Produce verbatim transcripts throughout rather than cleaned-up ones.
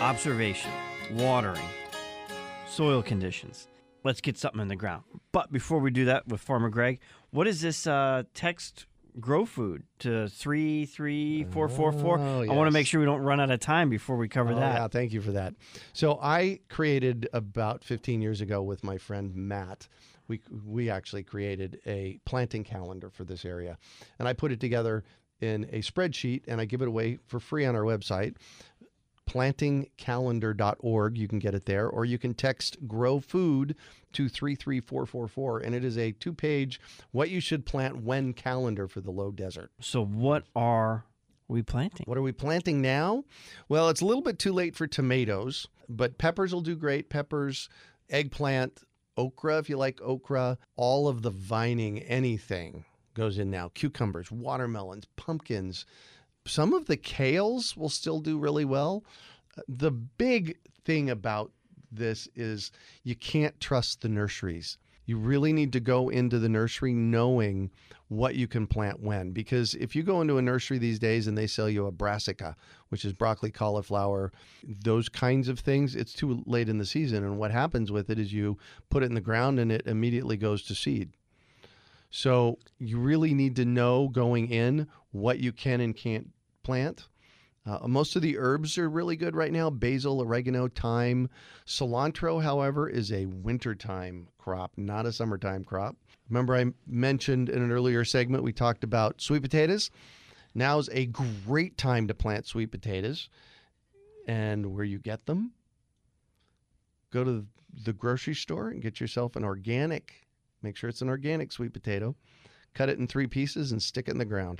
observation, watering, soil conditions. Let's get something in the ground. But before we do that with Farmer Greg, what is this uh, text grow food to three three four four four? Oh, I want to yes. make sure we don't run out of time before we cover Oh, that. Yeah, thank you for that. So I created about fifteen years ago with my friend Matt. We we actually created a planting calendar for this area, and I put it together in a spreadsheet, and I give it away for free on our website, planting calendar dot org. You can get it there, or you can text grow food to three three four four four, and it is a two-page what you should plant when calendar for the low desert. So what are we planting? What are we planting now? Well, it's a little bit too late for tomatoes, but peppers will do great. Peppers, eggplant, okra, if you like okra, all of the vining, anything goes in now. Cucumbers, watermelons, pumpkins. Some of the kales will still do really well. The big thing about this is you can't trust the nurseries. You really need to go into the nursery knowing what you can plant when. Because if you go into a nursery these days and they sell you a brassica, which is broccoli, cauliflower, those kinds of things, it's too late in the season. And what happens with it is you put it in the ground and it immediately goes to seed. So you really need to know going in what you can and can't plant. Uh, most of the herbs are really good right now. Basil, oregano, thyme. Cilantro, however, is a wintertime crop, not a summertime crop. Remember I mentioned in an earlier segment, we talked about sweet potatoes. Now's a great time to plant sweet potatoes. And where you get them, go to the grocery store and get yourself an organic. Make sure it's an organic sweet potato. Cut it in three pieces and stick it in the ground.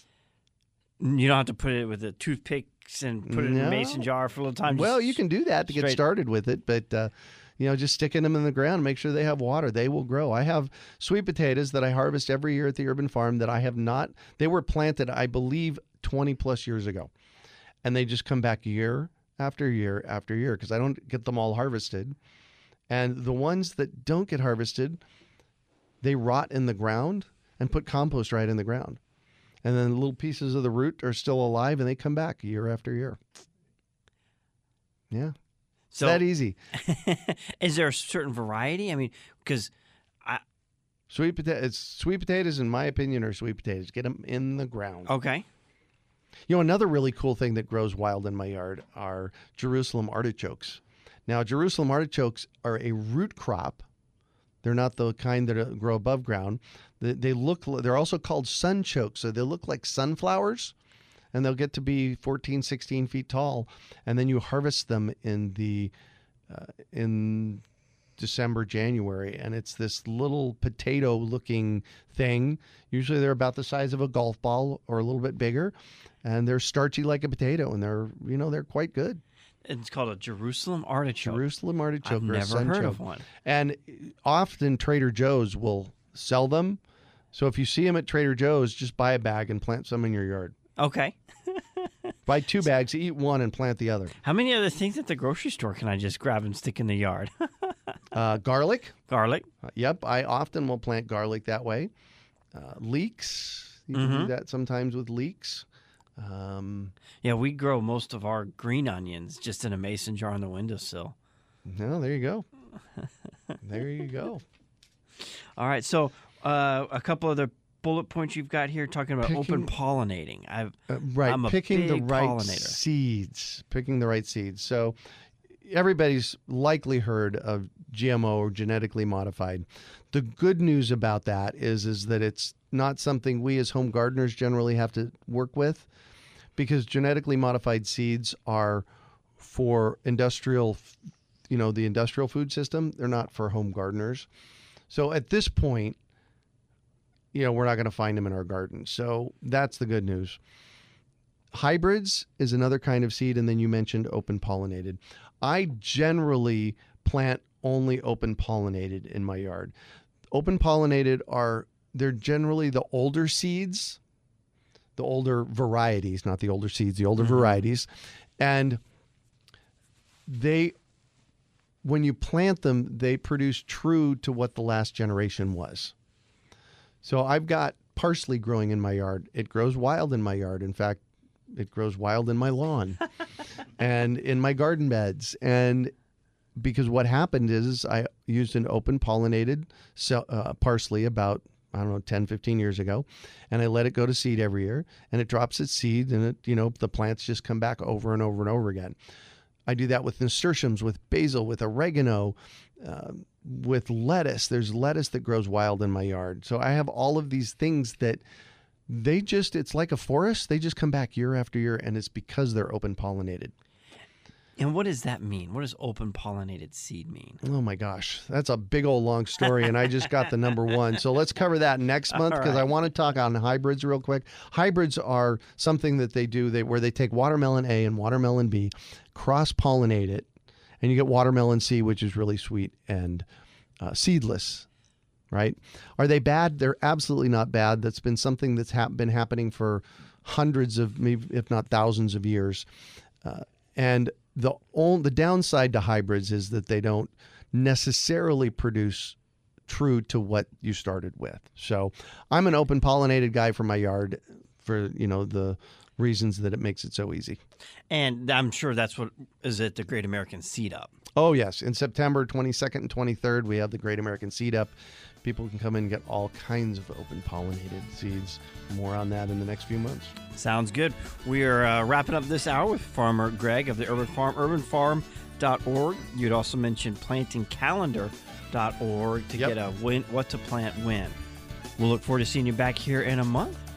You don't have to put it with the toothpicks and put it in No. a mason jar for a little time. Well, Just you can do that to get straight- started with it, but uh, you know, just sticking them in the ground, make sure they have water. They will grow. I have sweet potatoes that I harvest every year at the Urban Farm that I have not. They were planted, I believe, twenty plus years ago, and they just come back year after year after year because I don't get them all harvested. And the ones that don't get harvested, they rot in the ground and put compost right in the ground. And then little pieces of the root are still alive and they come back year after year. Yeah. It's So- that easy. Is there a certain variety? I mean, because Sweet potato, it's sweet potatoes, in my opinion, are sweet potatoes. Get them in the ground. okay, You know, another really cool thing that grows wild in my yard are Jerusalem artichokes. Now, Jerusalem artichokes are a root crop. They're not the kind that grow above ground. They, they look. They're also called sunchokes, so they look like sunflowers, and they'll get to be fourteen, sixteen feet tall. And then you harvest them in the uh, in December, January, and it's this little potato-looking thing. Usually, they're about the size of a golf ball or a little bit bigger, and they're starchy like a potato, and they're you know they're quite good. it's called a Jerusalem artichoke. Jerusalem artichoke I've or a never heard of sunchoke. one. And often Trader Joe's will sell them. So if you see them at Trader Joe's, just buy a bag and plant some in your yard. Okay. Buy two bags, eat one, and plant the other. How many other things at the grocery store can I just grab and stick in the yard? Uh, garlic. Garlic. Uh, yep, I often will plant garlic that way. Uh, leeks. You can do Mhm. that sometimes with leeks. Um, Yeah, we grow most of our green onions just in a mason jar on the windowsill. no, there you go. There you go. All right, so uh, a couple other bullet points you've got here talking about open Picking- pollinating. I've Uh, right, I'm a picking the big right pollinator. seeds. Picking the right seeds. So everybody's likely heard of G M O or genetically modified. The good news about that is, is that it's not something we as home gardeners generally have to work with, because genetically modified seeds are for industrial, you know, the industrial food system. They're not for home gardeners. So at this point, you know, we're not going to find them in our garden. So that's the good news. Hybrids is another kind of seed, and then you mentioned open pollinated. I generally plant only open pollinated in my yard. Open pollinated are, they're generally the older seeds, the older varieties, not the older seeds, the older Mm-hmm. varieties. And they, when you plant them, they produce true to what the last generation was. So I've got parsley growing in my yard. It grows wild in my yard. In fact, it grows wild in my lawn. and in my garden beds. And because what happened is I used an open pollinated uh, parsley about, I don't know, ten, fifteen years ago. And I let it go to seed every year, and it drops its seed, and it, you know, the plants just come back over and over and over again. I do that with nasturtiums, with basil, with oregano, uh, with lettuce. There's lettuce that grows wild in my yard. So I have all of these things that they just, it's like a forest. They just come back year after year, and it's because they're open pollinated. And what does that mean? What does open pollinated seed mean? Oh my gosh, that's a big old long story, and I just got the number one. So let's cover that next month, because right. I want to talk on hybrids real quick. Hybrids are something that they do they, where they take watermelon A and watermelon B, cross-pollinate it, and you get watermelon C, which is really sweet and uh, seedless, right? Are they bad? They're absolutely not bad. That's been something that's ha- been happening for hundreds of, maybe if not thousands of years. Uh, and the only, the downside to hybrids is that they don't necessarily produce true to what you started with. So I'm an open pollinated guy for my yard for, you know, the reasons that it makes it so easy. And I'm sure that's what is at the Great American Seed Up. Oh, yes. In September twenty-second and twenty-third, we have the Great American Seed Up. People can come in and get all kinds of open pollinated seeds. More on that in the next few months. Sounds good. We are uh, wrapping up this hour with Farmer Greg of the Urban Farm, urban farm dot org. You'd also mentioned planting calendar dot org to yep. get a when, what to plant when. We'll look forward to seeing you back here in a month.